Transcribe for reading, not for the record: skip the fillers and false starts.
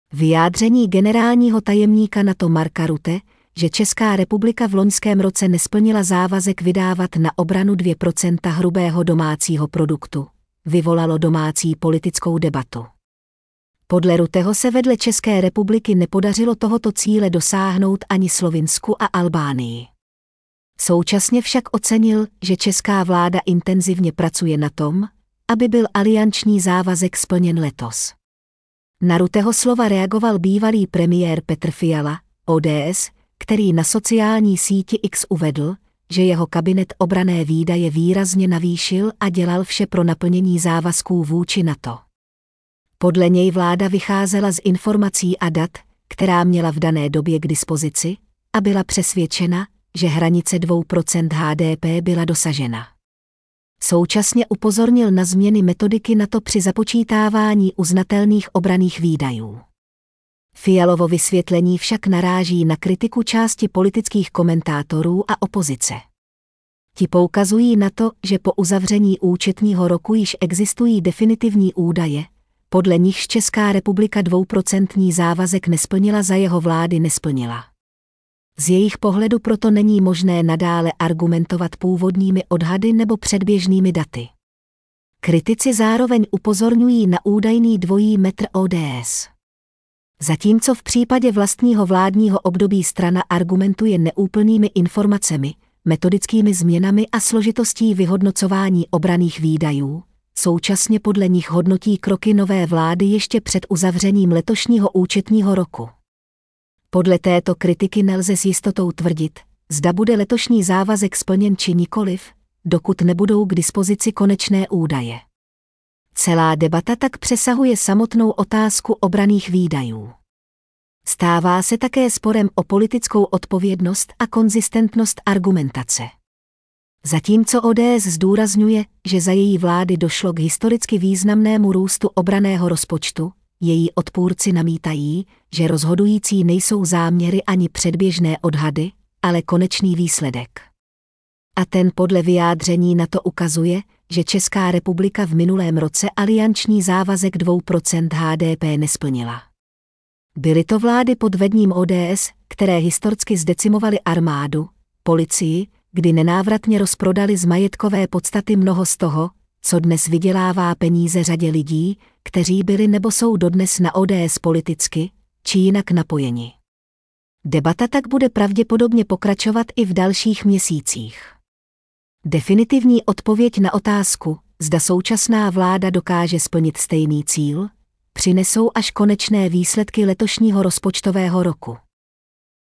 Vyjádření generálního tajemníka NATO Marka Rutte, že Česká republika v loňském roce nesplnila závazek vydávat na obranu 2% hrubého domácího produktu, vyvolalo domácí politickou debatu. Podle Rutteho se vedle České republiky nepodařilo tohoto cíle dosáhnout ani Slovinsku a Albánii. Současně však ocenil, že česká vláda intenzivně pracuje na tom, aby byl alianční závazek splněn letos. Na Rutteho slova reagoval bývalý premiér Petr Fiala, ODS, který na sociální síti X uvedl, že jeho kabinet obranné výdaje výrazně navýšil a dělal vše pro naplnění závazků vůči NATO. Podle něj vláda vycházela z informací a dat, která měla v dané době k dispozici, a byla přesvědčena, že hranice 2% HDP byla dosažena. Současně upozornil na změny metodiky NATO při započítávání uznatelných obranných výdajů. Fialovo vysvětlení však naráží na kritiku části politických komentátorů a opozice. Ti poukazují na to, že po uzavření účetního roku již existují definitivní údaje, podle nichž Česká republika 2% závazek nesplnila, za jeho vlády nesplnila. Z jejich pohledu proto není možné nadále argumentovat původními odhady nebo předběžnými daty. Kritici zároveň upozorňují na údajný dvojí metr ODS. Zatímco v případě vlastního vládního období strana argumentuje neúplnými informacemi, metodickými změnami a složitostí vyhodnocování obranných výdajů, současně podle nich hodnotí kroky nové vlády ještě před uzavřením letošního účetního roku. Podle této kritiky nelze s jistotou tvrdit, zda bude letošní závazek splněn či nikoliv, dokud nebudou k dispozici konečné údaje. Celá debata tak přesahuje samotnou otázku obranných výdajů. Stává se také sporem o politickou odpovědnost a konzistentnost argumentace. Zatímco ODS zdůrazňuje, že za její vlády došlo k historicky významnému růstu obranného rozpočtu, její odpůrci namítají, že rozhodující nejsou záměry ani předběžné odhady, ale konečný výsledek. A ten podle vyjádření NATO ukazuje, že Česká republika v minulém roce alianční závazek 2% HDP nesplnila. Byly to vlády pod vedením ODS, které historicky zdecimovaly armádu, policii, kdy nenávratně rozprodali z majetkové podstaty mnoho z toho, co dnes vydělává peníze řadě lidí, kteří byli nebo jsou dodnes na ODS politicky, či jinak napojeni. Debata tak bude pravděpodobně pokračovat i v dalších měsících. Definitivní odpověď na otázku, zda současná vláda dokáže splnit stejný cíl, přinesou až konečné výsledky letošního rozpočtového roku.